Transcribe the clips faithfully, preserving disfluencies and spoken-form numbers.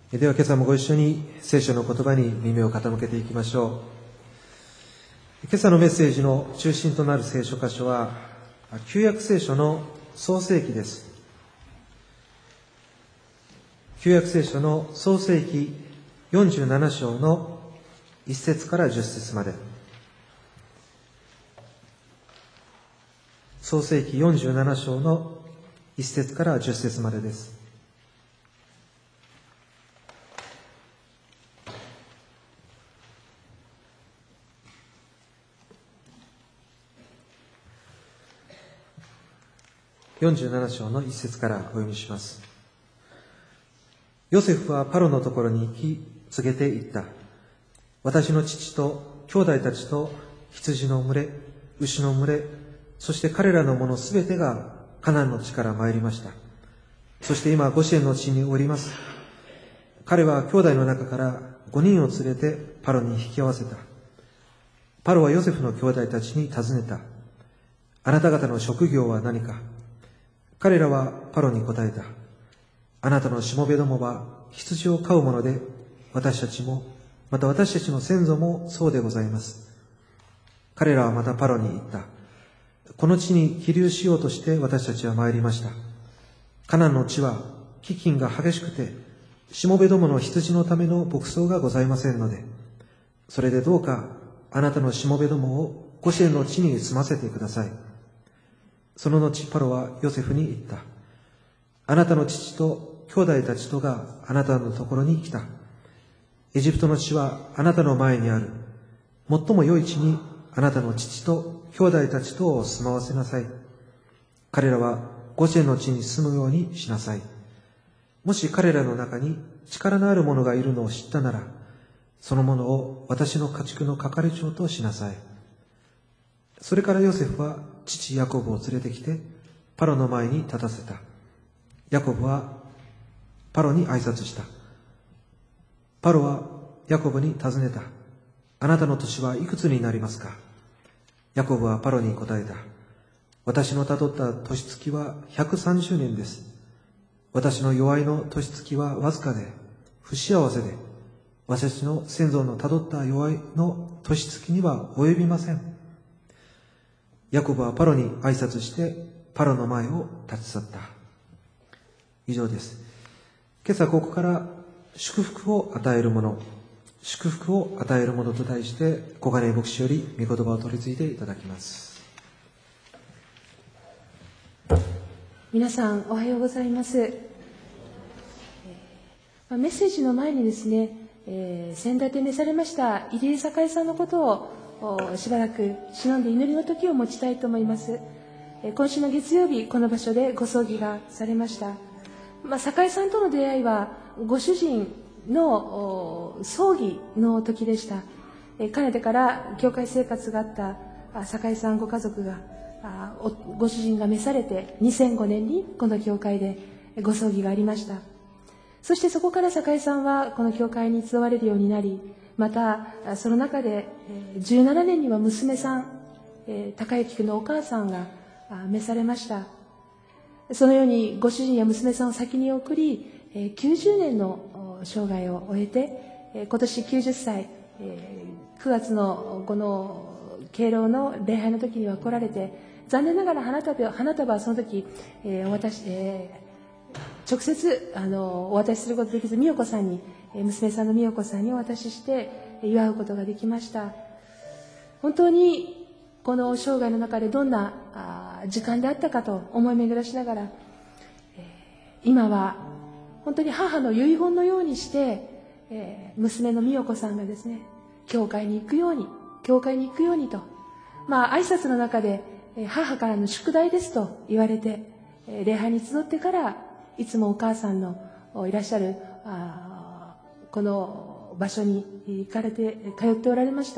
では今朝もご一緒に聖書の言葉に耳を傾けていきましょう。今朝のメッセージの中心となる聖書箇所は旧約聖書の創世記です。旧約聖書の創世記よんじゅうなな章のいっ節からじゅっ節まで。創世記よんじゅうなな章のいっ節からじゅっ節までです。よんじゅうなな章のいっ節からお読みします。ヨセフはパロのところに行き告げていった。私の父と兄弟たちと羊の群れ、牛の群れ、そして彼らのものすべてがカナンの地から参りました。そして今ゴシェンの地におります。彼は兄弟の中からごにんを連れてパロに引き合わせた。パロはヨセフの兄弟たちに尋ねた。あなた方の職業は何か。彼らはパロに答えた。あなたのしもべどもは羊を飼うもので、私たちも、また私たちの先祖もそうでございます。彼らはまたパロに言った。この地に起立しようとして私たちは参りました。カナンの地は飢饉が激しくて、しもべどもの羊のための牧草がございませんので、それでどうかあなたのしもべどもをゴシェンの地に住ませてください。その後パロはヨセフに言った。あなたの父と兄弟たちとがあなたのところに来た。エジプトの地はあなたの前にある。最も良い地にあなたの父と兄弟たちとを住まわせなさい。彼らはゴシェンの地に住むようにしなさい。もし彼らの中に力のある者がいるのを知ったなら、その者を私の家畜の係長としなさい。それからヨセフは父ヤコブを連れてきてパロの前に立たせた。ヤコブはパロに挨拶した。パロはヤコブに尋ねた。あなたの年はいくつになりますか。ヤコブはパロに答えた。私のたどった年月はひゃくさんじゅうねんです。私の弱いの年月はわずかで不幸せで、私の先祖のたどった弱いの年月には及びません。ヤコブはパロに挨拶してパロの前を立ち去った。以上です。今朝ここから祝福を与えるもの、祝福を与えるものと題して小金井牧師より御言葉を取り次いでいただきます。 皆さんおはようございます。メッセージの前にですね、えー、先立て召されました入江栄さんのことをしばらく忍んで祈りの時を持ちたいと思います。今週の月曜日この場所でご葬儀がされました。まあ、栄さんとの出会いはご主人の葬儀の時でした。かねてから教会生活があった栄さんご家族がご主人が召されてにせんごねんにこの教会でご葬儀がありました。そしてそこから栄さんはこの教会に集われるようになり、またその中でじゅうななねんには娘さん、高之君のお母さんが召されました。そのようにご主人や娘さんを先に送り、きゅうじゅうねんの生涯を終えて、今年きゅうじゅっさい、くがつのこの敬老の礼拝の時には来られて、残念ながら花束は花束はその時、えー、お渡し、えー、直接あのお渡しすることできず、美代子さんに、娘さんの美代子さんにお渡しして祝うことができました。本当にこの生涯の中でどんなあ時間であったかと思い巡らしながら、えー、今は本当に母の遺言のようにして、えー、娘の美代子さんがですね、教会に行くように教会に行くようにと、まあ挨拶の中で母からの宿題ですと言われて、礼拝に集ってからいつもお母さんのいらっしゃるあこの場所に行かれて通っておられました。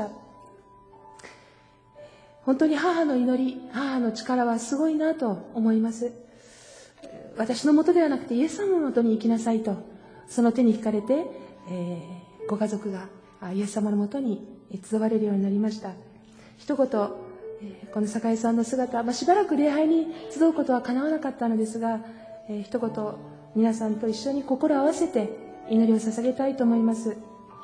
本当に母の祈り、母の力はすごいなと思います。私のもとではなくてイエス様のもとに行きなさいと、その手に引かれて、えー、ご家族がイエス様のもとに集われるようになりました。一言、えー、この栄さんの姿、まあ、しばらく礼拝に集うことは叶わなかったのですが、えー、一言皆さんと一緒に心を合わせて祈りを捧げたいと思います。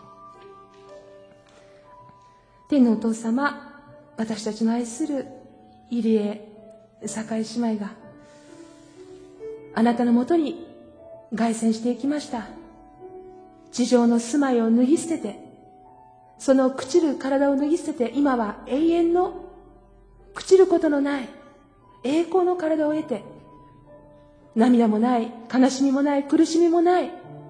天のお父様、私たちの愛する入江栄姉妹があなたのもとに凱旋していきました。地上の住まいを脱ぎ捨てて、その朽ちる体を脱ぎ捨てて、今は永遠の朽ちることのない栄光の体を得て、涙もない、悲しみもない、苦しみもない、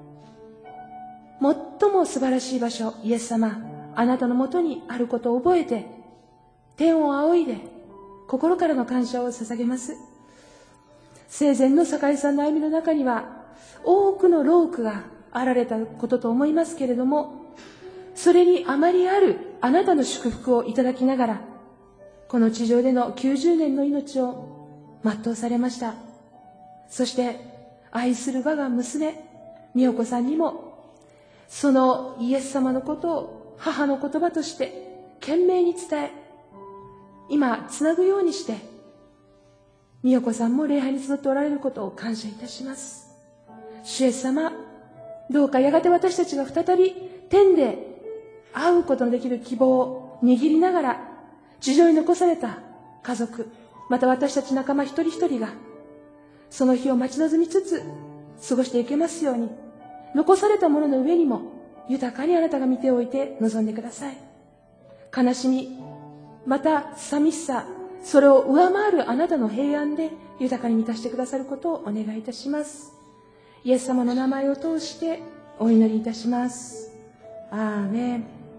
最も素晴らしい場所、イエス様、あなたのもとにあることを覚えて、天を仰いで心からの感謝を捧げます。生前の酒井さんの歩みの中には多くの労苦があられたことと思いますけれども、それにあまりあるあなたの祝福をいただきながら、この地上でのきゅうじゅうねんの命を全うされました。そして愛する我が娘美代子さんにも、そのイエス様のことを母の言葉として懸命に伝え、今つなぐようにして、美代子さんも礼拝に集っておられることを感謝いたします。主イエス様、どうかやがて私たちが再び天で会うことのできる希望を握りながら、地上に残された家族、また私たち仲間一人一人がその日を待ち望みつつ過ごしていけますように、残されたものの上にも豊かにあなたが見ておいて臨んでください。悲しみ、また寂しさ、それを上回るあなたの平安で豊かに満たしてくださることをお願いいたします。イエス様の名前を通してお祈りいたします。アーメン。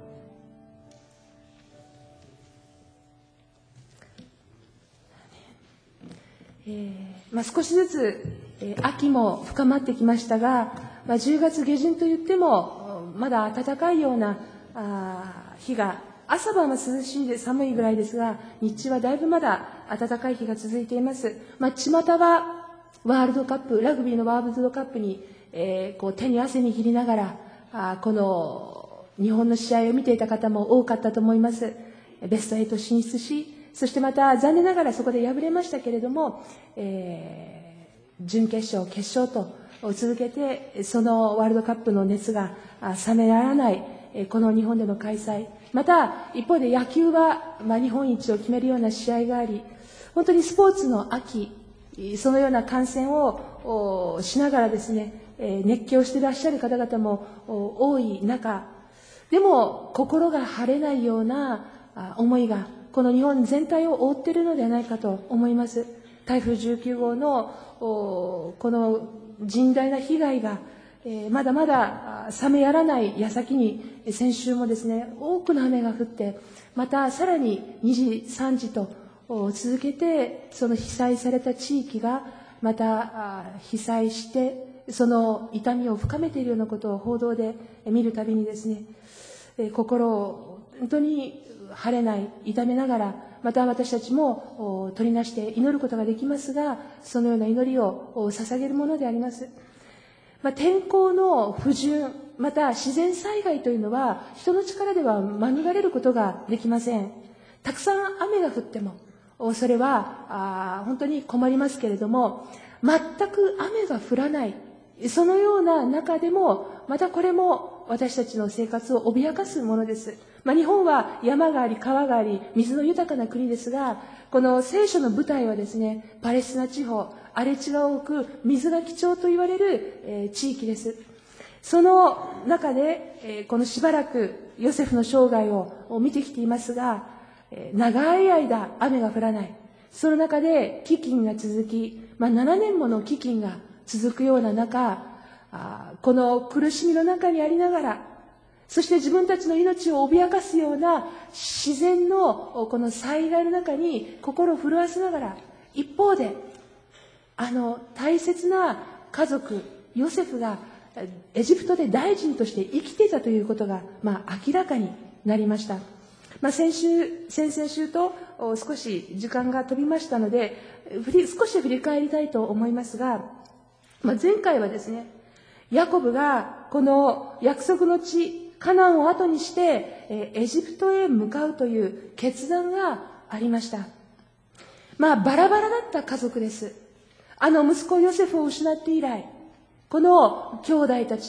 えーまあ、少しずつ、えー、秋も深まってきましたが、まあ、じゅうがつ下旬といってもまだ暖かいようなあ日が、朝晩は涼しいで寒いぐらいですが、日中はだいぶまだ暖かい日が続いています。まあ、巷はワールドカップ、ラグビーのワールドカップに、えー、こう手に汗握りながらあこの日本の試合を見ていた方も多かったと思います。ベストエイト進出し、そしてまた残念ながらそこで敗れましたけれども、えー、準決勝、決勝と続けて、そのワールドカップの熱が冷めやらないこの日本での開催、また一方で野球は、まあ、日本一を決めるような試合があり、本当にスポーツの秋、そのような観戦をしながらですね、熱狂していらっしゃる方々も多い中でも、心が晴れないような思いがこの日本全体を覆っているのではないかと思います。台風じゅうきゅうごうのこの甚大な被害がまだまだ冷めやらない矢先に、先週もですね、多くの雨が降って、またさらににじさんじと続けて、その被災された地域がまた被災してその痛みを深めているようなことを報道で見るたびにですね、心を本当に晴れない、痛めながら、また私たちも取りなして祈ることができますが、そのような祈りを捧げるものであります。まあ、天候の不順、また自然災害というのは人の力では免れることができません。たくさん雨が降ってもそれはあ本当に困りますけれども、全く雨が降らない、そのような中でもまたこれも私たちの生活を脅かすものです。まあ、日本は山があり川があり水の豊かな国ですが、この聖書の舞台はですね、パレスチナ地方、荒れ地が多く水が貴重と言われる、えー、地域です。その中で、えー、このしばらくヨセフの生涯を見てきていますが、えー、長い間雨が降らない、その中で飢饉が続き、まあ、ななねんもの飢饉が続くような中、あこの苦しみの中にありながら、そして自分たちの命を脅かすような自然のこの災害の中に心を震わせながら、一方であの大切な家族ヨセフがエジプトで大臣として生きていたということが、まあ、明らかになりました。まあ、先週先々週と少し時間が飛びましたので、少し振り返りたいと思いますが、まあ、前回はですね、ヤコブがこの約束の地カナンを後にしてエジプトへ向かうという決断がありました。まあバラバラだった家族です。あの息子ヨセフを失って以来、この兄弟たちと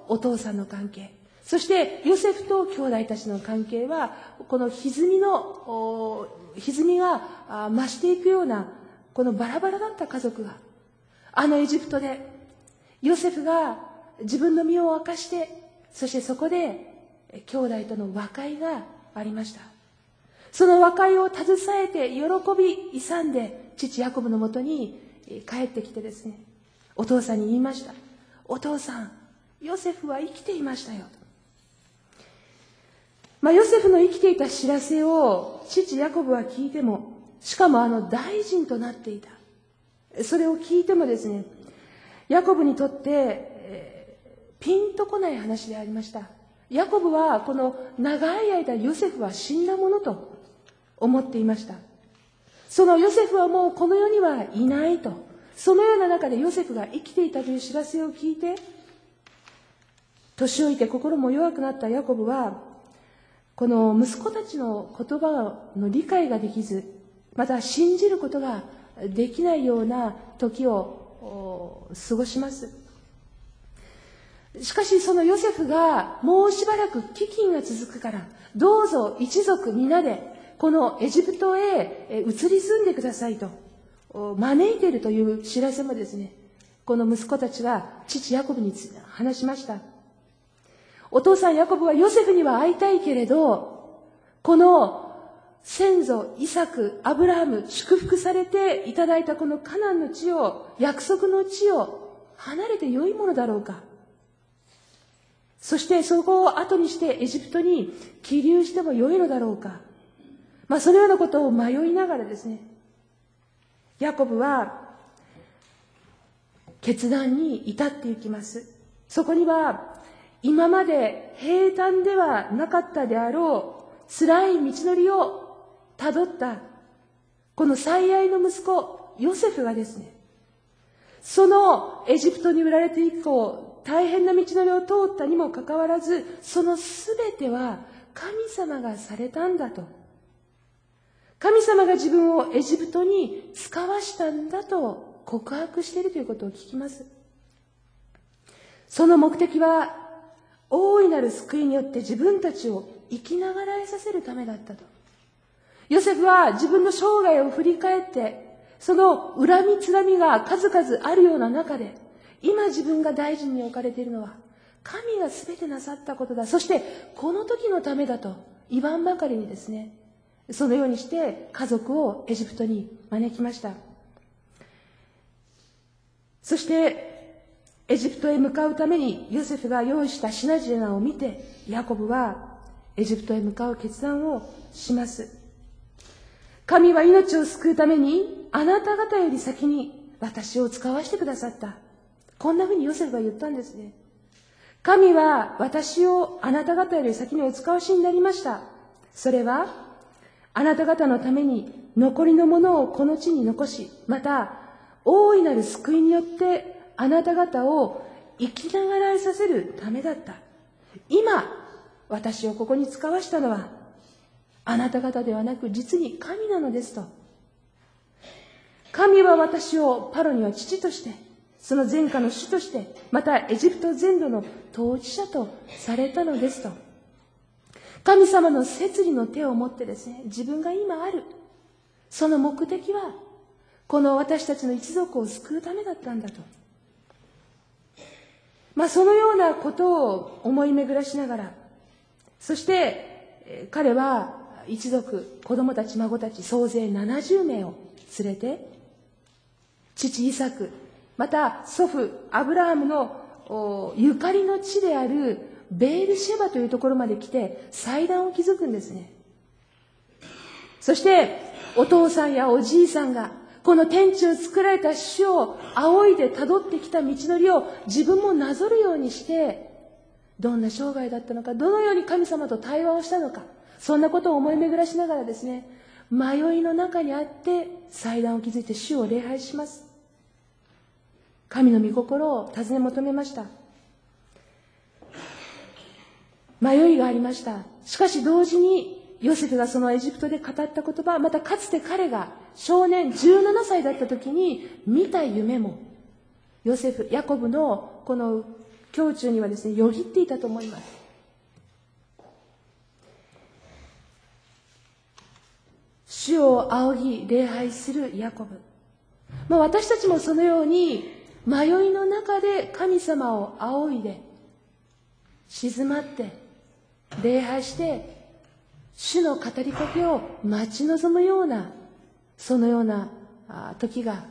お父さんの関係、そしてヨセフと兄弟たちの関係は、この歪みの、歪みが増していくような、このバラバラだった家族が、あのエジプトで、ヨセフが自分の身を明かして、そしてそこで兄弟との和解がありました。その和解を携えて喜び勇んで、父ヤコブのもとに帰ってきてですね、お父さんに言いました。お父さん、ヨセフは生きていましたよ。まあ、ヨセフの生きていた知らせを父ヤコブは聞いても、しかもあの大臣となっていた。それを聞いてもですね、ヤコブにとって、えー、ピンとこない話でありました。ヤコブはこの長い間ヨセフは死んだものと思っていました。そのヨセフはもうこの世にはいないと。そのような中でヨセフが生きていたという知らせを聞いて、年老いて心も弱くなったヤコブは、この息子たちの言葉の理解ができず、また信じることができないような時を過ごします。しかしそのヨセフがもうしばらく飢饉が続くから、どうぞ一族皆でこのエジプトへ移り住んでくださいと招いているという知らせもですね、この息子たちが父ヤコブに話しました。お父さんヤコブはヨセフには会いたいけれど、この先祖イサク、アブラハム、祝福されていただいたこのカナンの地を、約束の地を離れて良いものだろうか。そしてそこを後にしてエジプトに起立しても良いのだろうか。まあそのようなことを迷いながらですね、ヤコブは決断に至っていきます。そこには今まで平坦ではなかったであろう辛い道のりをたどったこの最愛の息子ヨセフがですね、そのエジプトに売られて以降大変な道のりを通ったにもかかわらず、そのすべては神様がされたんだと、神様が自分をエジプトに使わしたんだと告白しているということを聞きます。その目的は大いなる救いによって自分たちを生きながらえさせるためだったと。ヨセフは自分の生涯を振り返って、その恨みつらみが数々あるような中で、今自分が大事に置かれているのは神が全てなさったことだ、そしてこの時のためだと言わんばかりにですね、そのようにして家族をエジプトに招きました。そしてエジプトへ向かうためにヨセフが用意した品々を見て、ヤコブはエジプトへ向かう決断をします。神は命を救うためにあなた方より先に私を使わせてくださった。こんなふうにヨセフは言ったんですね。神は私をあなた方より先にお使わしになりました。それはあなた方のために残りのものをこの地に残し、また大いなる救いによってあなた方を生きながらえさせるためだった。今私をここに使わしたのはあなた方ではなく実に神なのですと。神は私をパロには父として、その前科の主として、またエジプト全土の統治者とされたのですと。神様の摂理の手を持ってですね、自分が今あるその目的はこの私たちの一族を救うためだったんだと。まあそのようなことを思い巡らしながら、そして彼は一族、子供たち孫たち総勢ななじゅうめいを連れて、父イサク、また祖父アブラハムのゆかりの地であるベールシェバというところまで来て祭壇を築くんですね。そしてお父さんやおじいさんがこの天地を作られた主を仰いでたどってきた道のりを自分もなぞるようにして、どんな生涯だったのか、どのように神様と対話をしたのか、そんなことを思い巡らしながらですね、迷いの中にあって祭壇を築いて主を礼拝します。神の御心を尋ね求めました。迷いがありました。しかし同時にヨセフがそのエジプトで語った言葉、またかつて彼が少年じゅうななさいだった時に見た夢も、ヨセフ、ヤコブのこの胸中にはですね、よぎっていたと思います。主を仰ぎ礼拝するヤコブ。まあ、私たちもそのように迷いの中で神様を仰いで、静まって礼拝して主の語りかけを待ち望むような、そのような時が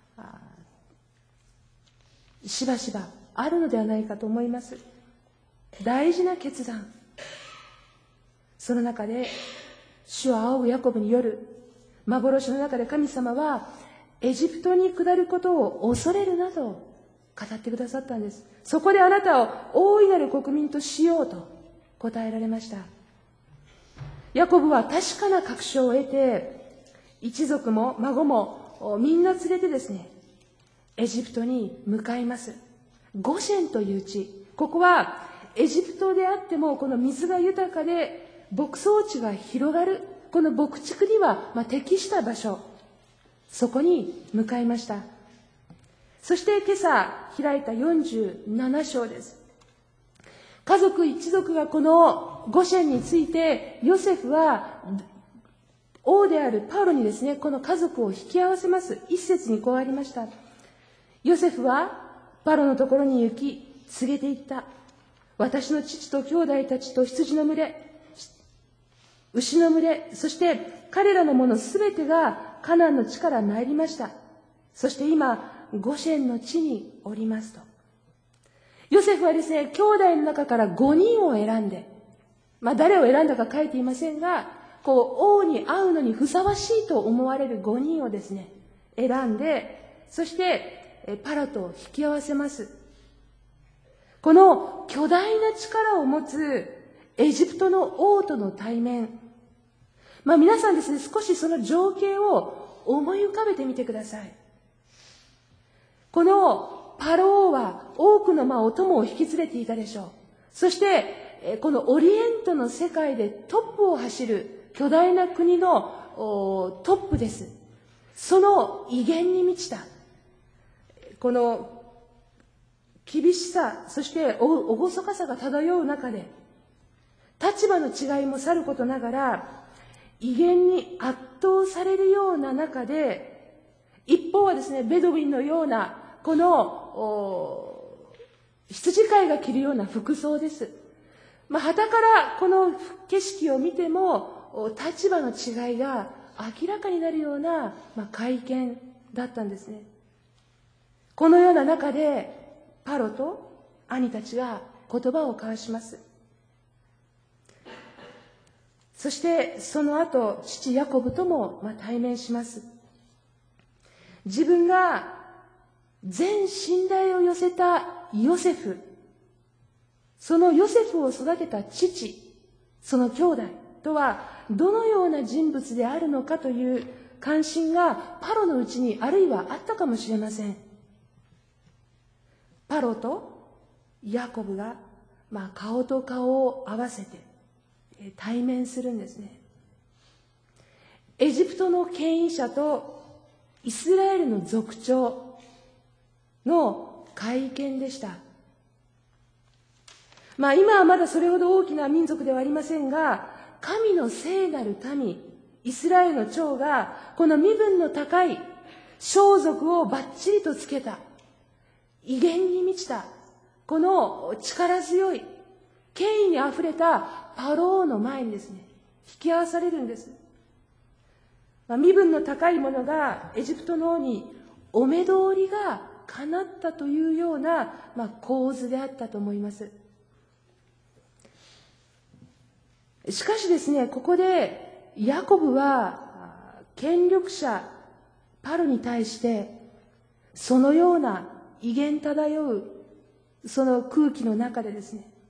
しばしばあるのではないかと思います。大事な決断。その中で主を仰ぐヤコブによる幻の中で、神様はエジプトに下ることを恐れるなど語ってくださったんです。そこであなたを大いなる国民としようと答えられました。ヤコブは確かな確証を得て、一族も孫もみんな連れてですね、エジプトに向かいます。ゴシェンという地、ここはエジプトであってもこの水が豊かで牧草地が広がる、この牧畜にはまあ適した場所、そこに向かいました。そして今朝開いたよんじゅうなな章です。家族一族がこのゴシェンについて、ヨセフは王であるパウロにですね、この家族を引き合わせます。一節にこうありました。ヨセフはパロのところに行き告げていった。私の父と兄弟たちと羊の群れ、牛の群れ、そして彼らのものすべてがカナンの地から参りました。そして今ゴシェンの地におりますと。ヨセフはですね、兄弟の中からごにんを選んで、まあ誰を選んだか書いていませんが、こう王に会うのにふさわしいと思われるごにんをですね、選んで、そしてパロと引き合わせます。この巨大な力を持つエジプトの王との対面、まあ皆さんですね、少しその情景を思い浮かべてみてください。このパロ王は多くのまあお供を引き連れていたでしょう。そしてこのオリエントの世界でトップを走る巨大な国のトップです。その威厳に満ちたこの厳しさ、そして厳かさが漂う中で、立場の違いもさることながら威厳に圧倒されるような中で、一方はですね、ベドウィンのようなこの羊飼いが着るような服装です。まあ傍からこの景色を見ても立場の違いが明らかになるような、まあ、会見だったんですね。このような中でパロと兄たちが言葉を交わします。そしてその後父ヤコブともまあ対面します。自分が全信頼を寄せたヨセフ、そのヨセフを育てた父、その兄弟とはどのような人物であるのかという関心がパロのうちにあるいはあったかもしれません。パロとヤコブが、まあ、顔と顔を合わせて対面するんですね。エジプトの権威者とイスラエルの族長の会見でした。まあ今はまだそれほど大きな民族ではありませんが、神の聖なる民、イスラエルの長がこの身分の高い装束をバッチリとつけた、威厳に満ちた、この力強い、権威にあふれたパローの前にですね、引き合わされるんです。まあ、身分の高い者がエジプトの王にお目通りが叶ったというような、まあ、構図であったと思います。しかしですね、ここでヤコブは権力者パロに対してそのような威厳漂うその空気の中でですね、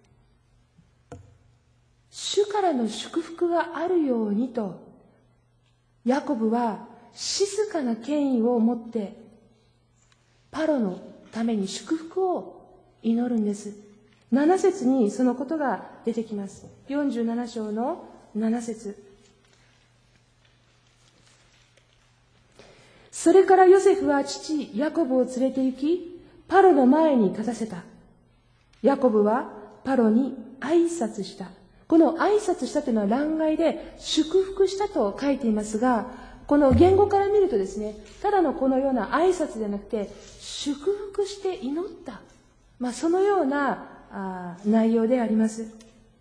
主からの祝福があるようにとヤコブは静かな権威を持ってパロのために祝福を祈るんです。なな節にそのことが出てきます。よんじゅうなな章のなな節。それからヨセフは父ヤコブを連れて行き、パロの前に立たせた。 ヤコブはパロに挨拶した。この挨拶したというのは欄外で祝福したと書いていますが、この言語から見るとですね、ただのこのような挨拶ではなくて、祝福して祈った。まあ、そのようなあ内容であります。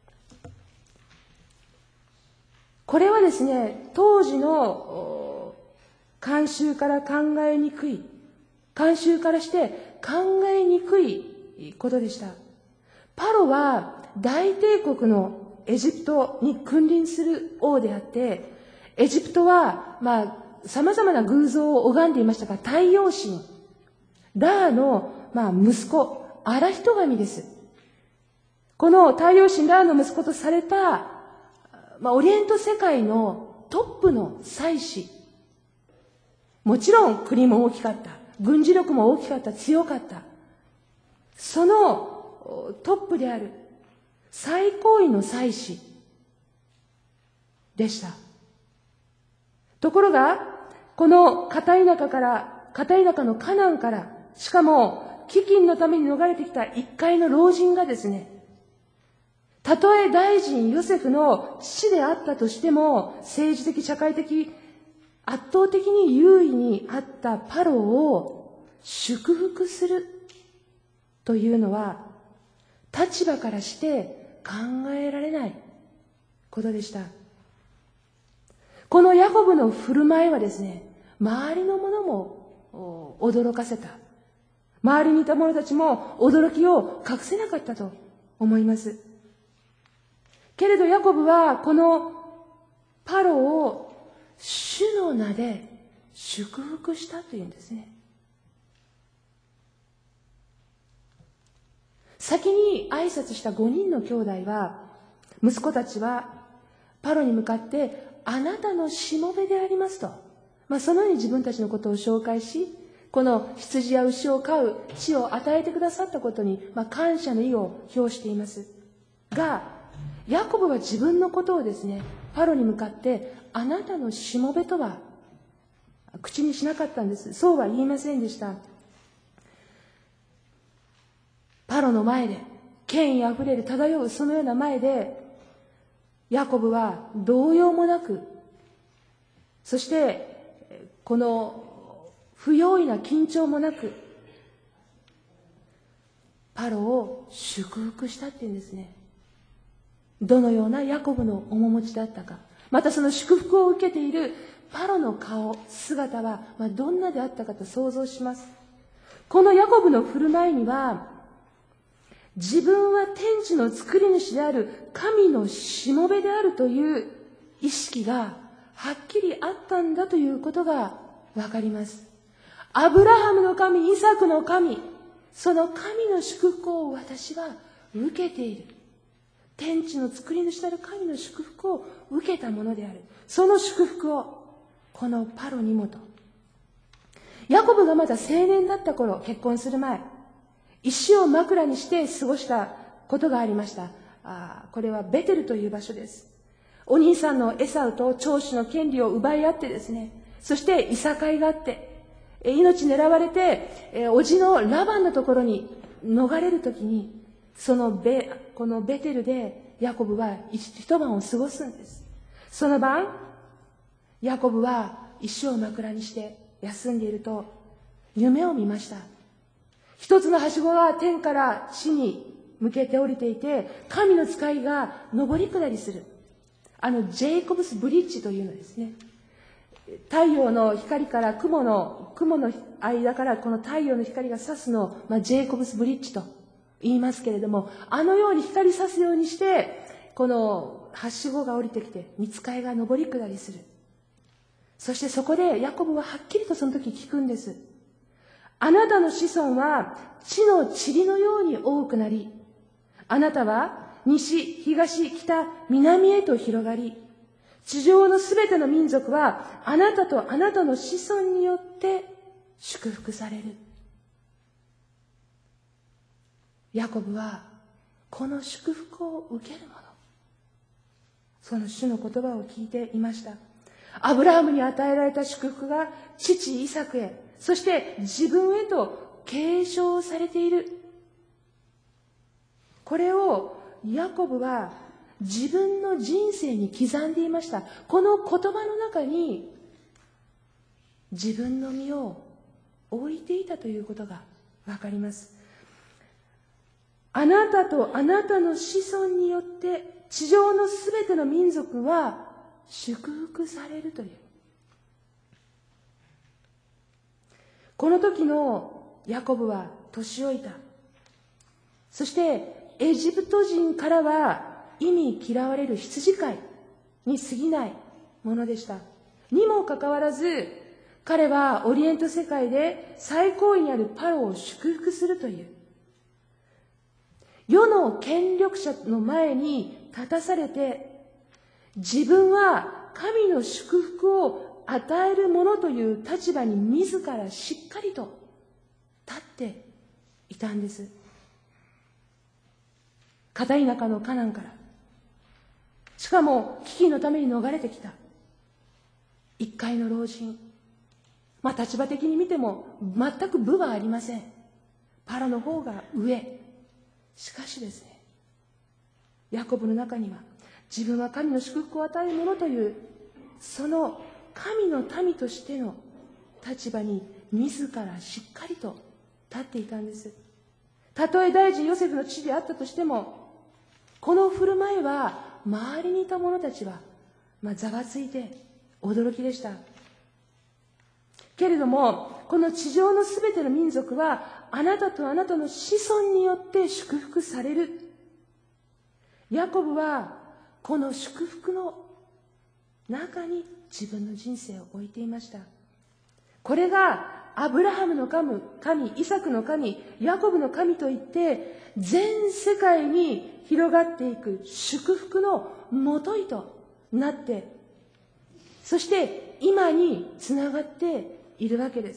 これはですね、当時の慣習から考えにくい、慣習からして考えにくいことでした。パロは大帝国のエジプトに君臨する王であって、エジプトは、まあ、様々な偶像を拝んでいましたが、太陽神、ラーの、まあ、息子、アラヒト神です。この太陽神ラーの息子とされた、まあ、オリエント世界のトップの祭司。もちろん国も大きかった。軍事力も大きかった。強かった。そのトップである最高位の祭司でした。ところが、この片田舎から、片田舎のカナンから、しかも飢饉のために逃れてきた一介の老人がですね、たとえ大臣ヨセフの父であったとしても、政治的、社会的、圧倒的に優位にあったパロを祝福するというのは、立場からして考えられないことでした。このヤコブの振る舞いはですね、周りの者も驚かせた。周りにいた者たちも驚きを隠せなかったと思います。けれどヤコブはこのパロを主の名で祝福したというんですね。先に挨拶したごにんの兄弟は、息子たちはパロに向かってあなたのしもべでありますと、まあ、そのように自分たちのことを紹介し、この羊や牛を飼う地を与えてくださったことに、まあ、感謝の意を表していますが、ヤコブは自分のことをですね、パロに向かってあなたのしもべとは口にしなかったんです。そうは言いませんでした。パロの前で、権威あふれる漂うそのような前で、ヤコブは動揺もなく、そしてこの不用意な緊張もなく、パロを祝福したっていうんですね。どのようなヤコブの面持ちだったか、またその祝福を受けているパロの顔、姿は、まあ、どんなであったかと想像します。このヤコブの振る舞いには、自分は天地の作り主である神のしもべであるという意識がはっきりあったんだということがわかります。アブラハムの神、イサクの神、その神の祝福を私は受けている。天地の作り主である神の祝福を受けたものである。その祝福をこのパロにもと。ヤコブがまだ青年だった頃、結婚する前、石を枕にして過ごしたことがありました。あこれはベテルという場所です。お兄さんのエサウと長子の権利を奪い合ってですね、そしていさかいがあって、命狙われて、叔父のラバンのところに逃れるときに、そのベ、このベテルでヤコブは一晩を過ごすんです。その晩、ヤコブは石を枕にして休んでいると、夢を見ました。一つのはしごが天から地に向けて降りていて、神の使いが上り下りする。あの、ジェイコブスブリッジというのですね。太陽の光から雲の、雲の間からこの太陽の光が差すのを、まあ、ジェイコブスブリッジと言いますけれども、あのように光差すようにして、このはしごが降りてきて、御使いが上り下りする。そしてそこでヤコブははっきりとその時聞くんです。あなたの子孫は地の塵のように多くなり、あなたは西、東、北、南へと広がり、地上のすべての民族はあなたとあなたの子孫によって祝福される。ヤコブはこの祝福を受けるもの、その主の言葉を聞いていました。アブラハムに与えられた祝福が父イサクへ、そして自分へと継承されている。 これをヤコブは自分の人生に刻んでいました。この言葉の中に自分の身を置いていたということがわかります。あなたとあなたの子孫によって地上のすべての民族は祝福されるという。この時のヤコブは年老いた。そしてエジプト人からは忌み嫌われる羊飼いに過ぎないものでした。にもかかわらず、彼はオリエント世界で最高位にあるパロを祝福するという。世の権力者の前に立たされて、自分は神の祝福を与えるものという立場に自らしっかりと立っていたんです。片田舎のカナンから、しかも飢饉のために逃れてきた一介の老人。まあ立場的に見ても全く分はありません。パロの方が上。しかしですね、ヤコブの中には自分は神の祝福を与えるものという、その神の民としての立場に自らしっかりと立っていたんです。たとえ大臣ヨセフの父であったとしても、この振る舞いは周りにいた者たちは、まあ、ざわついて驚きでした。けれども、この地上のすべての民族はあなたとあなたの子孫によって祝福される。ヤコブはこの祝福の中に自分の人生を置いていました。これがアブラハムの神、神、イサクの神、ヤコブの神といって全世界に広がっていく祝福のもといとなって、そして今につながっているわけです。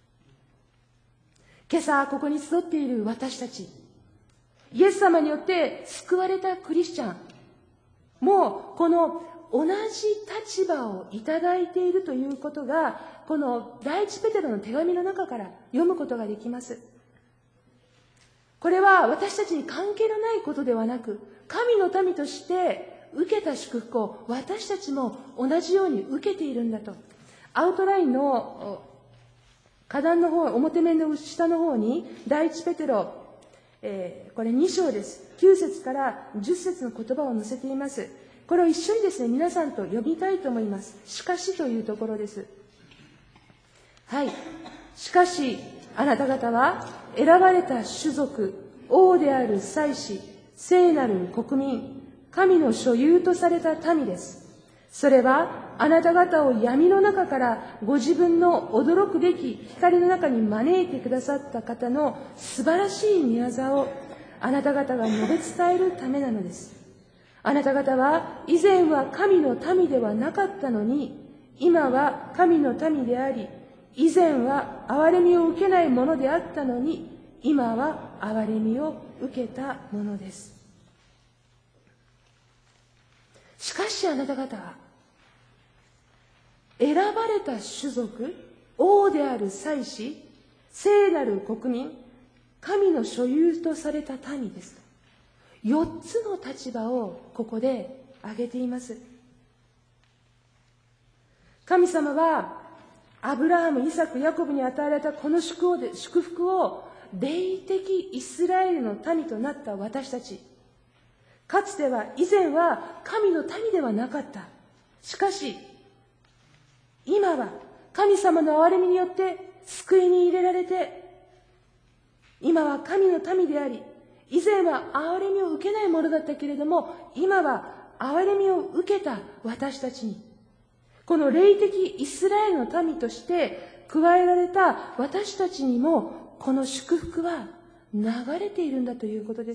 今朝ここに集っている私たち、イエス様によって救われたクリスチャン、もうこの同じ立場をいただいているということが、この第一ペテロの手紙の中から読むことができます。これは私たちに関係のないことではなく、神の民として受けた祝福を私たちも同じように受けているんだと。アウトラインの下段の方、表面の下の方に、第一ペテロ、えー、これに章です。きゅう節からじゅっ節の言葉を載せています。これを一緒にですね、皆さんと読みたいと思います。しかしというところです。はい。しかし、あなた方は選ばれた種族、王である祭司、聖なる国民、神の所有とされた民です。それは、あなた方を闇の中からご自分の驚くべき光の中に招いてくださった方の素晴らしい御業をあなた方が述べ伝えるためなのです。あなた方は以前は神の民ではなかったのに、今は神の民であり、以前は憐れみを受けないものであったのに、今は憐れみを受けたものです。しかしあなた方は、選ばれた種族、王である祭司、聖なる国民、神の所有とされた民です。四つの立場をここで挙げています。神様はアブラハム、イサク、ヤコブに与えられたこの祝福を霊的イスラエルの民となった私たち。かつては、以前は神の民ではなかった。しかし、今は神様の憐れみによって救いに入れられて、今は神の民であり、以前は憐れみを受けないものだったけれども、今は憐れみを受けた私たちに、この霊的イスラエルの民として加えられた私たちにも、この祝福は流れているんだということです。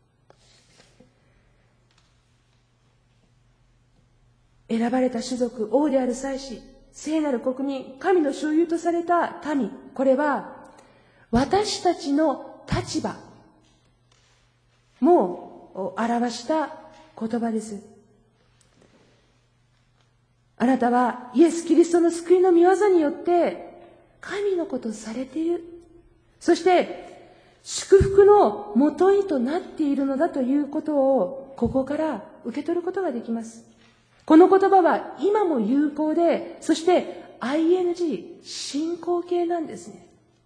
選ばれた種族、王である祭司、聖なる国民、神の所有とされた民、これは私たちの立場も表した言葉です。あなたはイエス・キリストの救いの御業によって神のことをされている。そして祝福のもとにとなっているのだということを、ここから受け取ることができます。この言葉は今も有効で、そして アイエヌジー、進行形なんですね。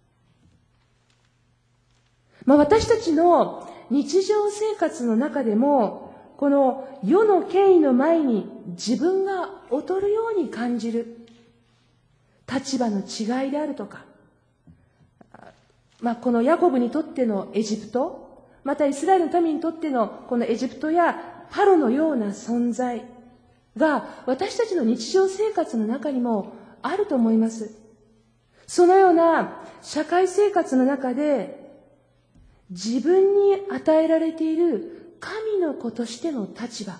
まあ、私たちの日常生活の中でも、この世の権威の前に自分が劣るように感じる立場の違いであるとか、まあ、このヤコブにとってのエジプト、またイスラエルの民にとってのこのエジプトやパロのような存在が私たちの日常生活の中にもあると思います。そのような社会生活の中で自分に与えられている神の子としての立場、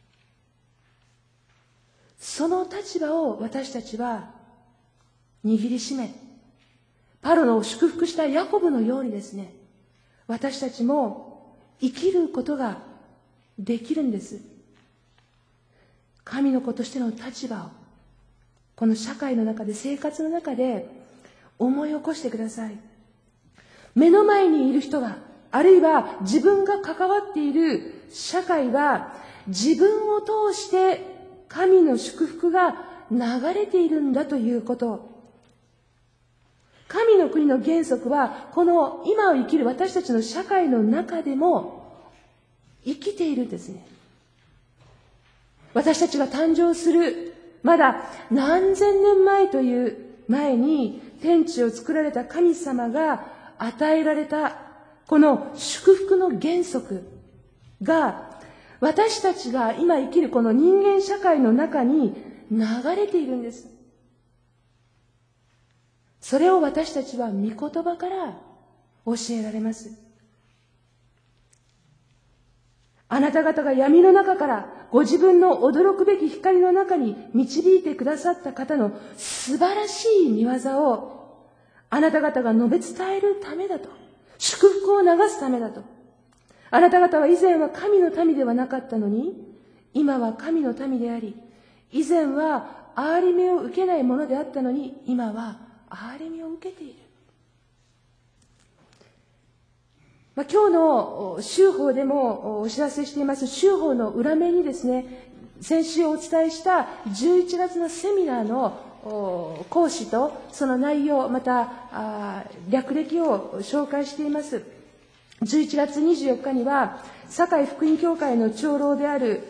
その立場を私たちは握りしめ、パロの祝福したヤコブのようにですね、私たちも生きることができるんです。神の子としての立場をこの社会の中で、生活の中で思い起こしてください。目の前にいる人が、あるいは自分が関わっている社会は、自分を通して神の祝福が流れているんだということ。神の国の原則は、この今を生きる私たちの社会の中でも生きているんですね。私たちが誕生する、まだ何千年前という前に天地を作られた神様が与えられたこの祝福の原則が、私たちが今生きるこの人間社会の中に流れているんです。それを私たちは御言葉から教えられます。あなた方が闇の中からご自分の驚くべき光の中に導いてくださった方の素晴らしい御業をあなた方が述べ伝えるためだと。祝福を流すためだと。あなた方は以前は神の民ではなかったのに、今は神の民であり、以前は憐れみを受けないものであったのに、今は憐れみを受けている。まあ、今日の修法でもお知らせしています修法の裏面にですね、先週お伝えしたじゅういちがつのセミナーの講師とその内容、また略歴を紹介しています。じゅういちがつにじゅうよっかには堺福音教会の長老である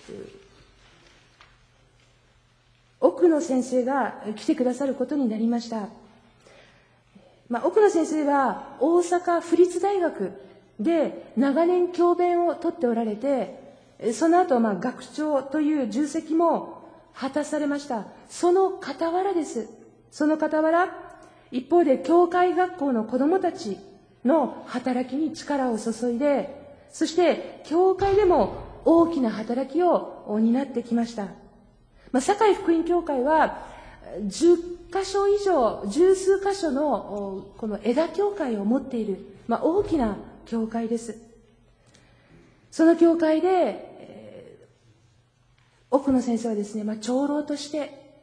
奥野先生が来てくださることになりました。まあ、奥野先生は大阪府立大学で長年教鞭をとっておられて、その後まあ学長という重責も果たされました。その傍らです。その傍ら、一方で教会学校の子どもたちの働きに力を注いで、そして教会でも大きな働きを担ってきました。まあ、堺福音教会はじゅっかしょ以上、十数箇所のこの枝教会を持っている、まあ、大きな教会です。その教会で、えー、奥野先生はですね、まあ、長老として、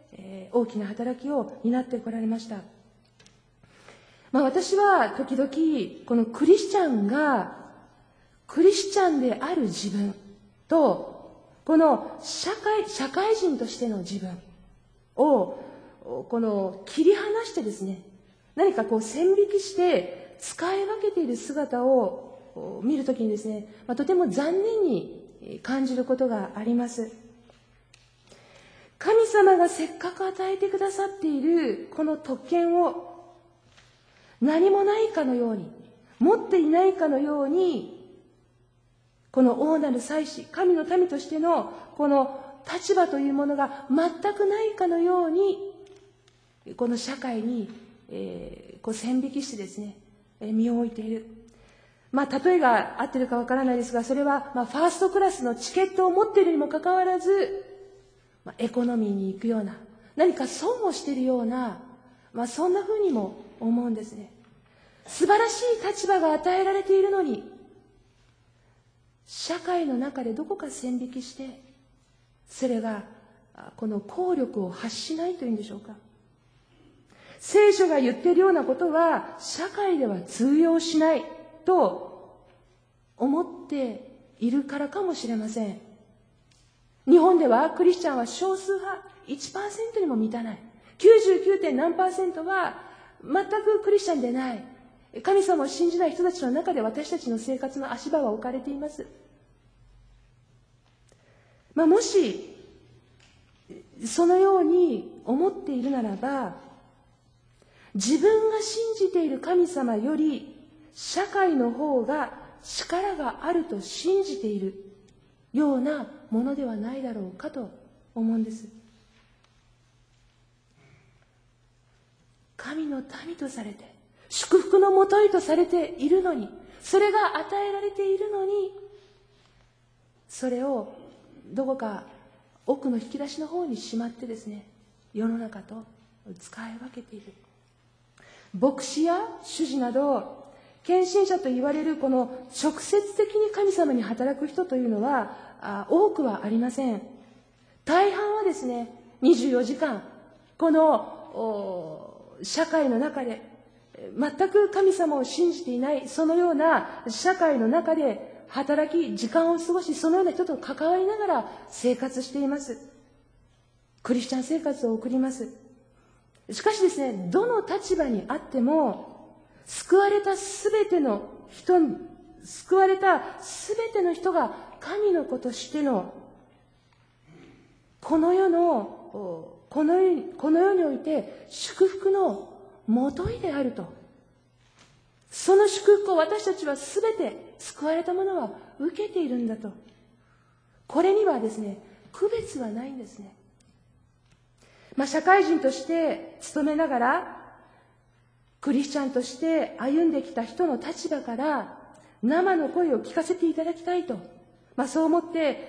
えー、大きな働きを担ってこられました。まあ、私は時々このクリスチャンがクリスチャンである自分とこの社会、社会人としての自分をこの切り離してですね、何かこう線引きして使い分けている姿を見るときにですね、まあ、とても残念に感じることがあります。神様がせっかく与えてくださっているこの特権を何もないかのように、持っていないかのように、この大なる祭司、神の民としてのこの立場というものが全くないかのように、この社会に、えー、こう線引きしてですね、えー、身を置いている。まあ、例えが合ってるかわからないですが、それは、まあ、ファーストクラスのチケットを持っているにもかかわらず、まあ、エコノミーに行くような、何か損をしているような、まあ、そんな風にも思うんですね。素晴らしい立場が与えられているのに、社会の中でどこか線引きして、それが、この効力を発しないというんでしょうか。聖書が言っているようなことは社会では通用しない。 と思っているからかもしれません。日本ではクリスチャンは少数派、いちパーセント にも満たない。きゅうじゅうきゅう. 点何パーセントは全くクリスチャンでない。神様を信じない人たちの中で私たちの生活の足場は置かれています。まあ、もしそのように思っているならば、自分が信じている神様より社会の方が力があると信じているようなものではないだろうかと思うんです。神の民とされて祝福のもといとされているのに、それが与えられているのに、それをどこか奥の引き出しの方にしまってですね、世の中と使い分けている。牧師や主事など献身者と言われるこの直接的に神様に働く人というのはあ多くはありません。大半はですね、にじゅうよじかんこの社会の中で全く神様を信じていない、そのような社会の中で働き、時間を過ごし、そのような人と関わりながら生活しています。クリスチャン生活を送ります。しかしですね、どの立場にあっても救われたすべての人、救われたすべての人が神の子としてのこの世のこの世に、この世において祝福のもといであると。その祝福を私たちはすべて救われた者は受けているんだと。これにはですね、区別はないんですね。まあ、社会人として勤めながらクリスチャンとして歩んできた人の立場から生の声を聞かせていただきたいと、まあ、そう思って、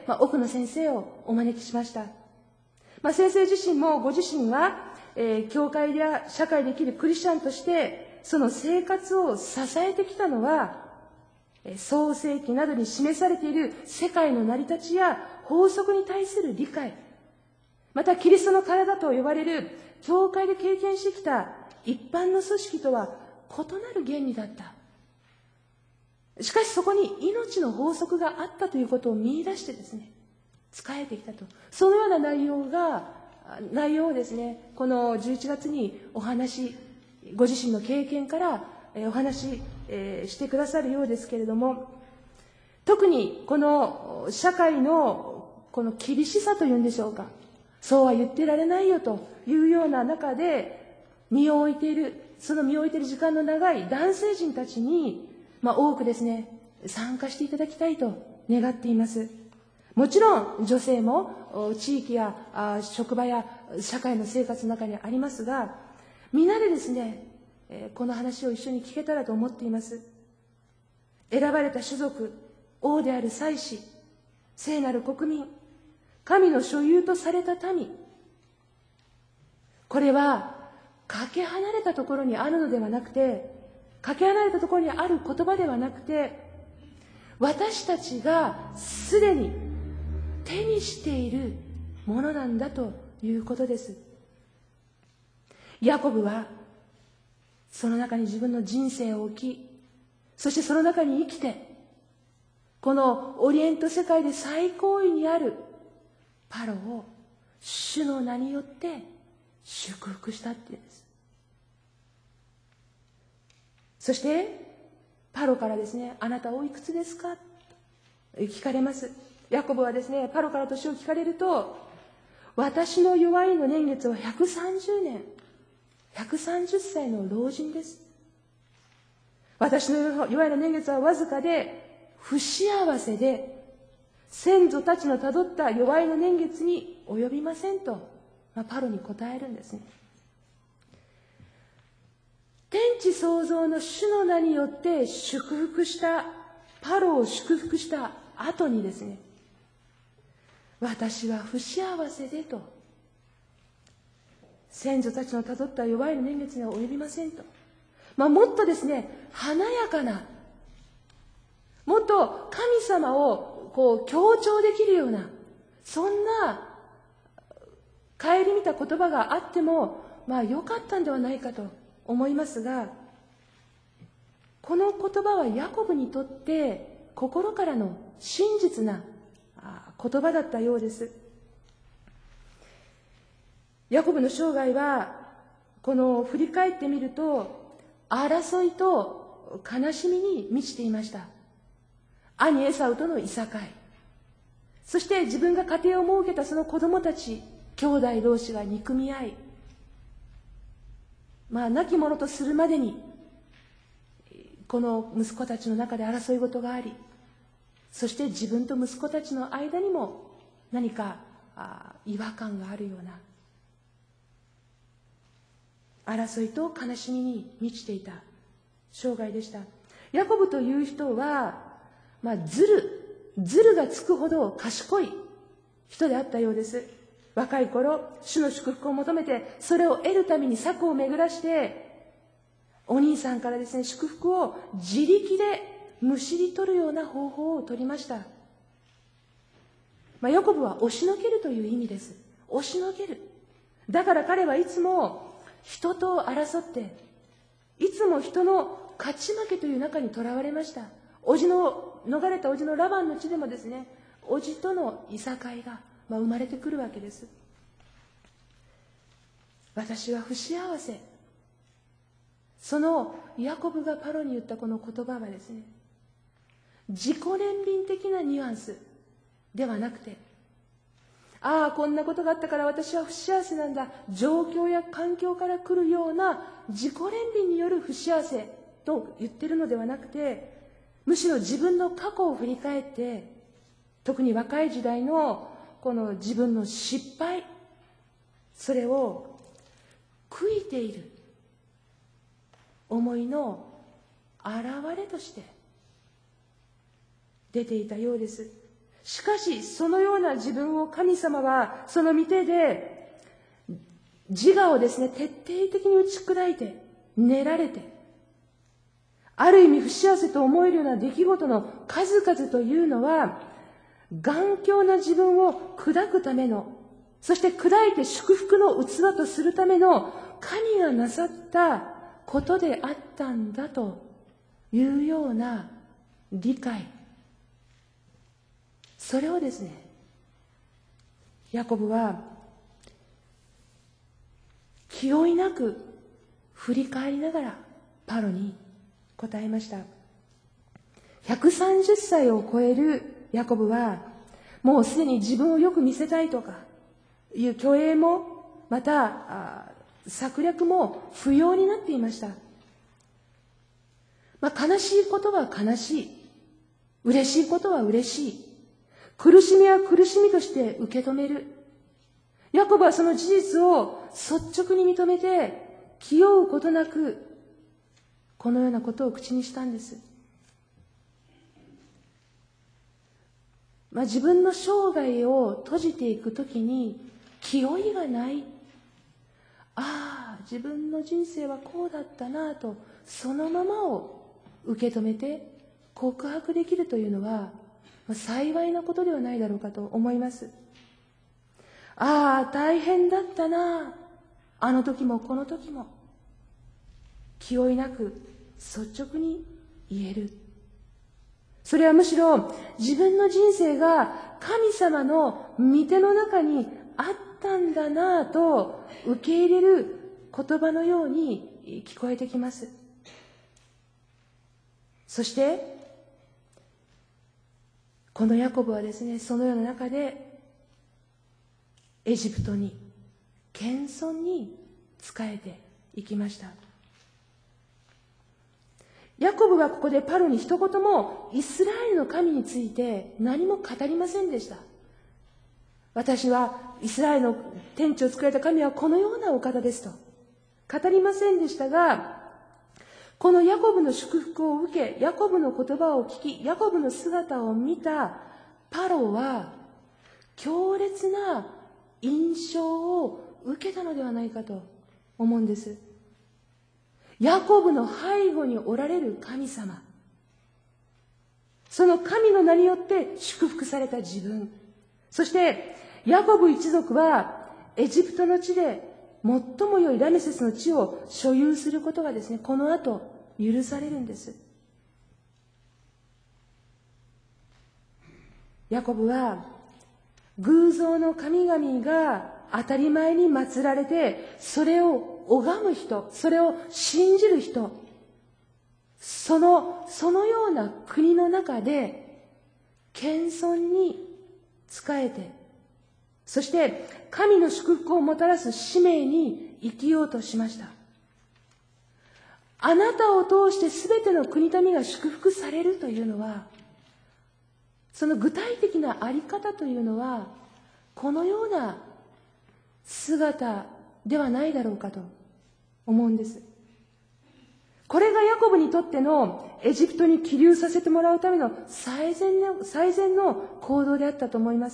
まあ、奥野先生をお招きしました。まあ、先生自身もご自身は、えー、教会や社会で生きるクリスチャンとしてその生活を支えてきたのは、創世記などに示されている世界の成り立ちや法則に対する理解、またキリストの体と呼ばれる教会で経験してきた一般の組織とは異なる原理だった。しかしそこに命の法則があったということを見出してですね、仕えてきたと。そのような内容が、内容をですね、このじゅういちがつにお話、ご自身の経験からお話してくださるようですけれども、特にこの社会のこの厳しさというんでしょうか、そうは言ってられないよというような中で身を置いている、その身を置いている時間の長い男性陣たちに、まあ、多くですね参加していただきたいと願っています。もちろん女性も地域や職場や社会の生活の中にありますが、皆でですねこの話を一緒に聞けたらと思っています。選ばれた種族、王である祭司、聖なる国民、神の所有とされた民、これはかけ離れたところにあるのではなくて、かけ離れたところにある言葉ではなくて、私たちがすでに手にしているものなんだということです。ヤコブはその中に自分の人生を置き、そしてその中に生きて、このオリエント世界で最高位にあるパロを主の名によって祝福したっていうんです。そしてパロからですね、あなたおいくつですか聞かれます。ヤコブはですね、パロから年を聞かれると、私の弱いの年月はひゃくさんじゅうねん、ひゃくさんじゅっさいの老人です。私の弱いの年月はわずかで不幸せで、先祖たちのたどった弱いの年月に及びませんと、まあ、パロに答えるんですね。天地創造の主の名によって祝福したパロを祝福した後にですね、私は不幸せでと、先祖たちのたどった弱いの年月には及びませんと、まあ、もっとですね華やかな、もっと神様をこう強調できるような、そんな顧みた言葉があってもまあ良かったんではないかと思いますが、 この言葉はヤコブにとって心からの真実な言葉だったようです。ヤコブの生涯は、この振り返ってみると、争いと悲しみに満ちていました。兄エサウとのいさかい、そして自分が家庭を設けたその子供たち、兄弟同士が憎み合い、まあ亡き者とするまでにこの息子たちの中で争い事があり、そして自分と息子たちの間にも何かあ違和感があるような争いと悲しみに満ちていた生涯でした。ヤコブという人は、まあ、ずる、ずるがつくほど賢い人であったようです。若い頃、主の祝福を求めて、それを得るために策を巡らして、お兄さんからですね、祝福を自力でむしり取るような方法を取りました。まあ、ヤコブは押しのけるという意味です。押しのける。だから彼はいつも人と争って、いつも人の勝ち負けという中にとらわれました。おじの、逃れたおじのラバンの地でもですね、おじとのいさかいが、まあ、生まれてくるわけです。私は不幸せ。そのヤコブがパロに言ったこの言葉はですね、自己憐憫的なニュアンスではなくて、ああ、こんなことがあったから私は不幸せなんだ、状況や環境から来るような自己憐憫による不幸せと言ってるのではなくて、むしろ自分の過去を振り返って、特に若い時代のこの自分の失敗、それを悔いている思いの表れとして出ていたようです。しかし、そのような自分を神様はその御手で自我をですね、徹底的に打ち砕いて、練られて、ある意味不幸せと思えるような出来事の数々というのは、頑強な自分を砕くための、そして砕いて祝福の器とするための神がなさったことであったんだというような理解、それをですね、ヤコブは気負いなく振り返りながらパロに答えました。ひゃくさんじゅっさいを超えるヤコブは、もうすでに自分をよく見せたいとかいう虚栄も、また策略も不要になっていました。まあ、悲しいことは悲しい、嬉しいことは嬉しい、苦しみは苦しみとして受け止める。ヤコブはその事実を率直に認めて、気負うことなくこのようなことを口にしたんです。まあ、自分の生涯を閉じていくときに気負いがない、ああ自分の人生はこうだったなと、そのままを受け止めて告白できるというのは、まあ、幸いなことではないだろうかと思います。ああ大変だったな、あの時もこの時も、気負いなく率直に言える。それはむしろ自分の人生が神様の御手の中にあったんだなと受け入れる言葉のように聞こえてきます。そしてこのヤコブはですね、そのような中でエジプトに謙遜に仕えていきました。ヤコブはここでパロに一言もイスラエルの神について何も語りませんでした。私はイスラエルの天地を作られた神はこのようなお方ですと語りませんでしたが、このヤコブの祝福を受け、ヤコブの言葉を聞き、ヤコブの姿を見たパロは強烈な印象を受けたのではないかと思うんです。ヤコブの背後におられる神様、その神の名によって祝福された自分、そしてヤコブ一族はエジプトの地で最も良いラメセスの地を所有することがですね、この後許されるんです。 ヤコブは偶像の神々が当たり前に祀られて、それを拝む人、それを信じる人、その、そのような国の中で謙遜に仕えて、そして神の祝福をもたらす使命に生きようとしました。あなたを通してすべての国民が祝福されるというのは、その具体的なあり方というのは、このような姿ではないだろうかと思うんです。これがヤコブにとってのエジプトに起立させてもらうための最善の、最善の行動であったと思います。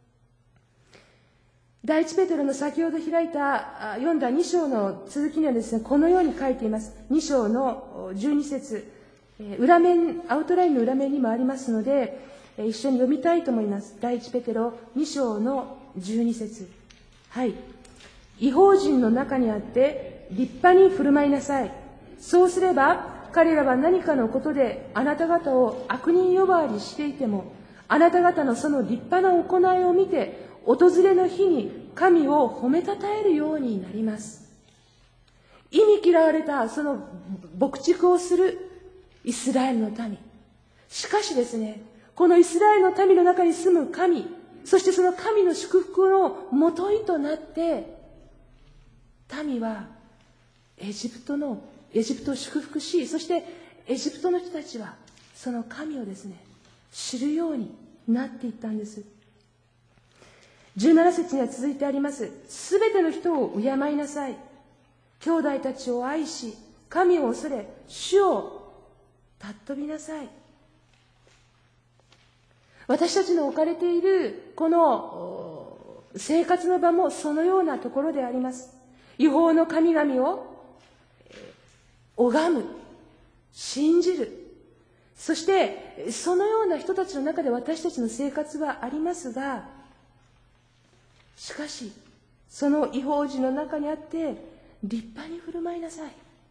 第一ペテロの先ほど開いた、読んだに章の続きにはですね、このように書いています。に章のじゅうに節、裏面、アウトラインの裏面にもありますので、一緒に読みたいと思います。第一ペテロに章のじゅうに節。はい。異邦人の中にあって立派に振る舞いなさい。そうすれば彼らは何かのことであなた方を悪人呼ばわりしていても、あなた方のその立派な行いを見て、訪れの日に神を褒めたたえるようになります。忌み嫌われたその牧畜をするイスラエルの民。しかしですね、このイスラエルの民の中に住む神、そしてその神の祝福のもといとなって、民はエジプトの、エジプトを祝福し、そしてエジプトの人たちはその神をですね、知るようになっていったんです。じゅうなな節には続いてあります。すべての人を敬いなさい。兄弟たちを愛し、神を恐れ、主を尊びなさい。私たちの置かれているこの生活の場もそのようなところであります。違法の神々を拝む、信じる。そしてそのような人たちの中で私たちの生活はありますが、しかしその異邦人の中にあって立派に振る舞いなさい。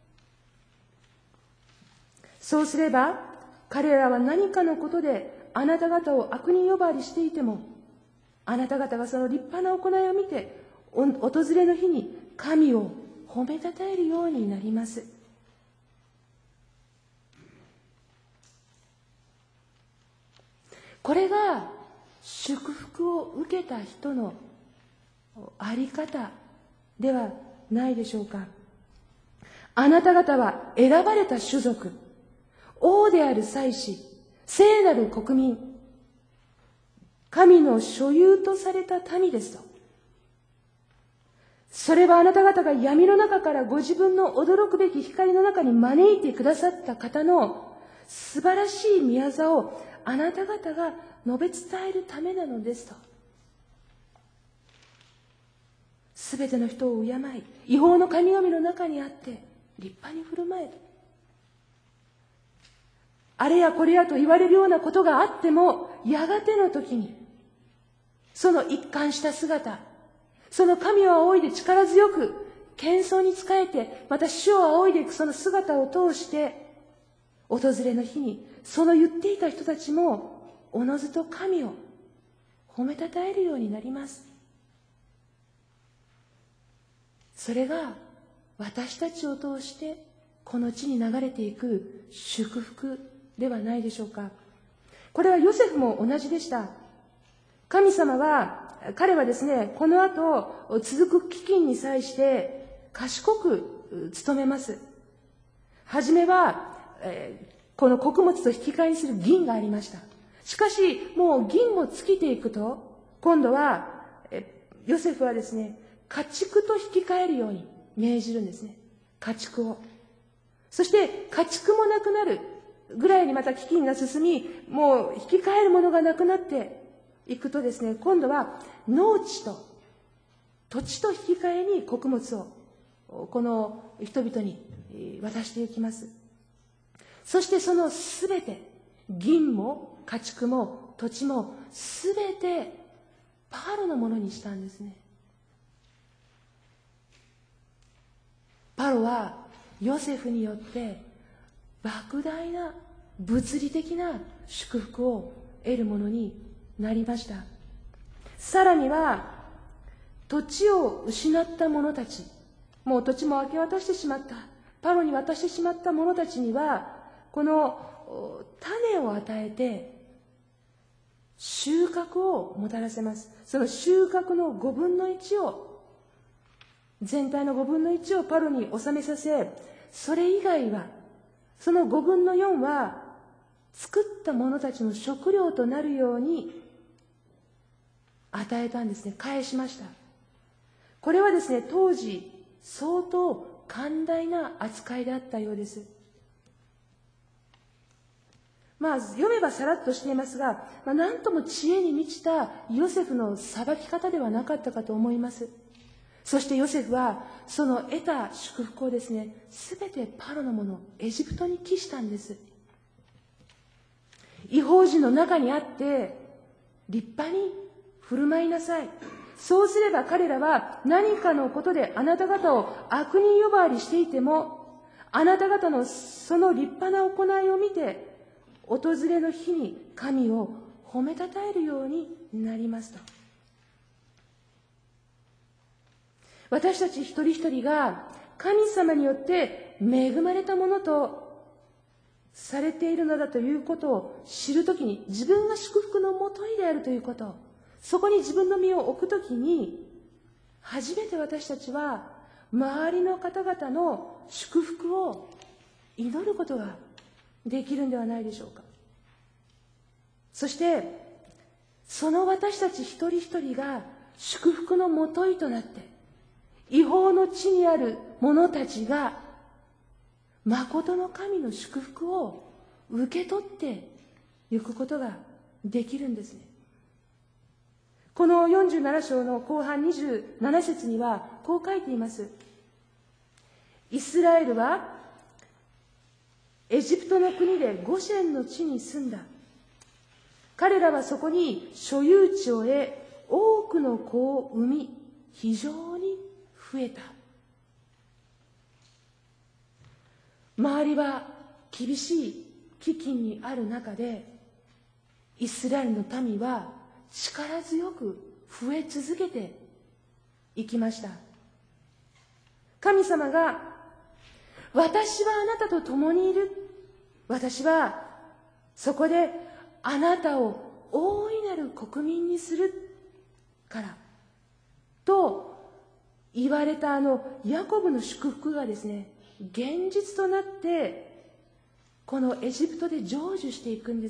そうすれば彼らは何かのことであなた方を悪人呼ばわりしていても、あなた方がその立派な行いを見て、訪れの日に神を褒めたたえるようになります。これが祝福を受けた人のあり方ではないでしょうか。あなた方は選ばれた種族、王である祭司、聖なる国民、神の所有とされた民ですと。それはあなた方が闇の中からご自分の驚くべき光の中に招いてくださった方の素晴らしい御業をあなた方が述べ伝えるためなのですと。すべての人を敬い、違法の神々の中にあって立派に振る舞え。あれやこれやと言われるようなことがあっても、やがての時にその一貫した姿、その神を仰いで力強く謙遜に仕えて、また主を仰いでいくその姿を通して、訪れの日にその言っていた人たちもおのずと神を褒めたたえるようになります。それが私たちを通してこの地に流れていく祝福ではないでしょうか。これはヨセフも同じでした。神様は、彼はですね、この後続く飢饉に際して賢く努めます。はじめは、えー、この穀物と引き換えにする銀がありました。しかしもう銀も尽きていくと、今度はえヨセフはですね、家畜と引き換えるように命じるんですね。家畜を。そして家畜もなくなるぐらいにまた飢饉が進み、もう引き換えるものがなくなっていくとですね、今度は農地と土地と引き換えに穀物をこの人々に渡していきます。そしてそのすべて、銀も家畜も土地もすべてパロのものにしたんですね。パロはヨセフによって莫大な物理的な祝福を得るものになりました。さらには、土地を失った者たち、もう土地も明け渡してしまった、パロに渡してしまった者たちには、この種を与えて、収穫をもたらせます。その収穫のごぶんのいちを、全体のごぶんのいちをパロに納めさせ、それ以外は、そのごぶんのよんは、作った者たちの食料となるように与えたんですね。返しました。これはですね、当時、相当寛大な扱いであったようです。まあ、読めばさらっとしていますが、まあ、なんとも知恵に満ちたヨセフの裁き方ではなかったかと思います。そしてヨセフは、その得た祝福をですね、すべてパロのもの、エジプトに帰したんです。異邦人の中にあって、立派に振る舞いなさい。そうすれば彼らは何かのことであなた方を悪人呼ばわりしていても、あなた方のその立派な行いを見て、訪れの日に神を褒めたたえるようになりますと。私たち一人一人が神様によって恵まれたものとされているのだということを知るときに、自分が祝福のもといであるということ、そこに自分の身を置くときに、初めて私たちは周りの方々の祝福を祈ることができるんではないでしょうか。そしてその私たち一人一人が祝福のもといとなって、異邦の地にある者たちが誠の神の祝福を受け取っていくことができるんですね。このよんじゅうなな章の後半にじゅうなな節にはこう書いています。イスラエルはエジプトの国でゴシェンの地に住んだ。彼らはそこに所有地を得、多くの子を産み、非常に増えた。周りは厳しい飢饉にある中で、イスラエルの民は力強く増え続けていきました。神様が、私はあなたと共にいる。私はそこであなたを大いなる国民にするからと言われたあのヤコブの祝福がですね、現実となってこのエジプトで成就していくんです。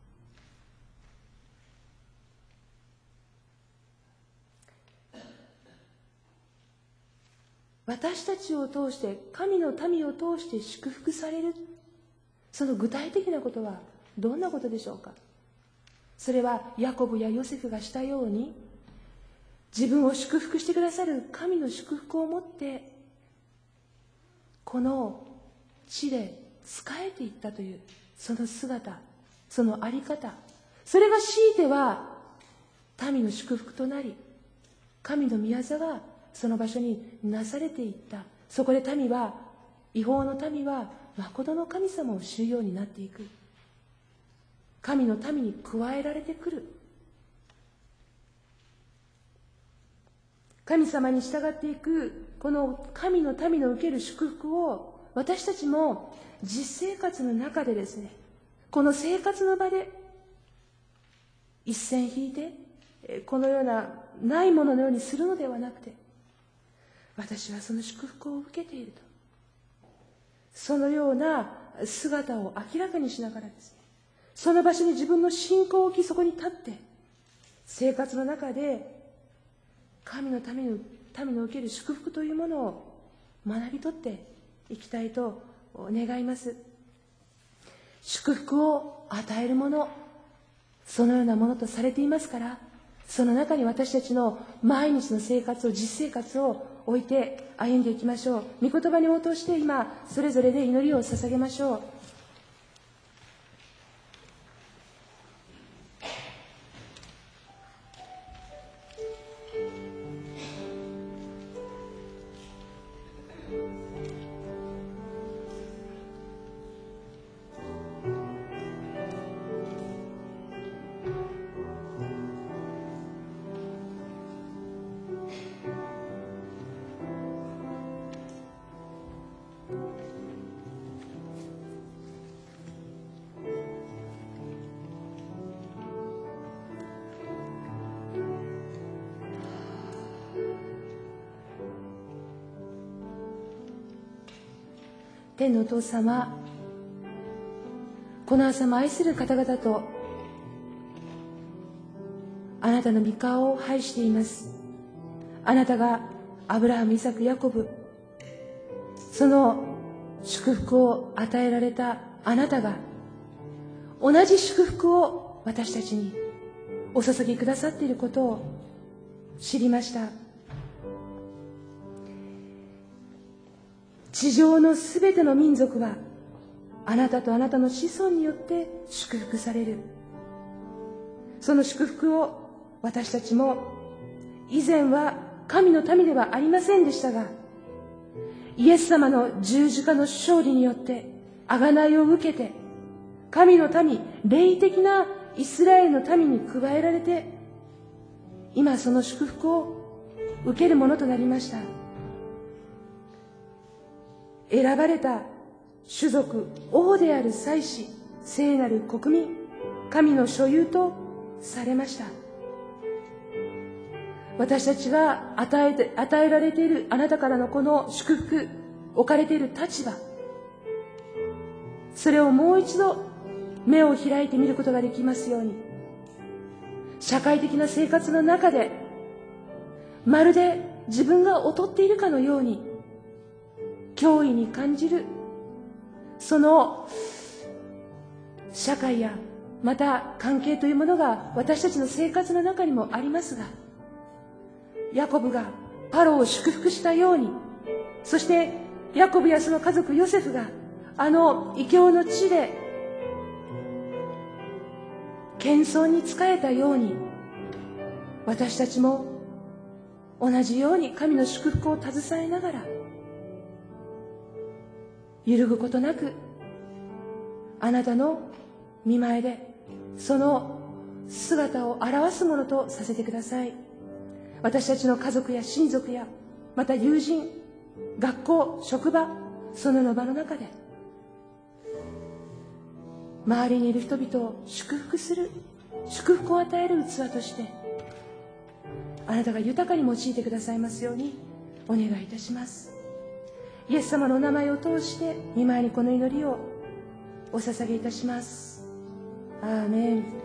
私たちを通して、神の民を通して祝福される、その具体的なことはどんなことでしょうか。それはヤコブやヨセフがしたように、自分を祝福してくださる神の祝福を持ってこの地で仕えていったという、その姿、そのあり方、それが強いては民の祝福となり、神の御業がその場所になされていった。そこで民は、異邦の民は誠の神様を知るようになっていく。神の民に加えられてくる。神様に従っていくこの神の民の受ける祝福を、私たちも実生活の中でですね、この生活の場で一線引いて、このようなないもののようにするのではなくて、私はその祝福を受けていると、そのような姿を明らかにしながらですね、その場所に自分の信仰を置き、そこに立って生活の中で神のための民の受ける祝福というものを学び取っていきたいと願います。祝福を与えるもの、そのようなものとされていますから、その中に私たちの毎日の生活を、実生活を置いて歩んでいきましょう。御言葉に応答して今それぞれで祈りを捧げましょう。 天のお父様、この朝も愛する方々とあなたの御顔を拝しています。あなたがアブラハム、イサク、ヤコブ、その祝福を与えられたあなたが同じ祝福を私たちにお注ぎくださっていることを知りました。地上のすべての民族はあなたとあなたの子孫によって祝福される。その祝福を私たちも以前は神の民ではありませんでしたが、イエス様の十字架の勝利によって贖いを受けて、神の民、霊的なイスラエルの民に加えられて、今その祝福を受けるものとなりました。選ばれた種族、王である祭司、聖なる国民、神の所有とされました。私たちが与えて、与えられているあなたからのこの祝福、置かれている立場、それをもう一度目を開いてみることができますように、社会的な生活の中でまるで自分が劣っているかのように脅威に感じる、その社会やまた関係というものが私たちの生活の中にもありますが、ヤコブがパロを祝福したように、そしてヤコブやその家族ヨセフがあの異教の地で謙遜に仕えたように、私たちも同じように神の祝福を携えながら、揺るぐことなくあなたの御前でその姿を表すものとさせてください。私たちの家族や親族やまた友人、学校、職場、そのの場の中で周りにいる人々を祝福する、祝福を与える器としてあなたが豊かに用いてくださいますようにお願いいたします。イエス様のお名前を通して御前にこの祈りをお捧げいたします。アーメン。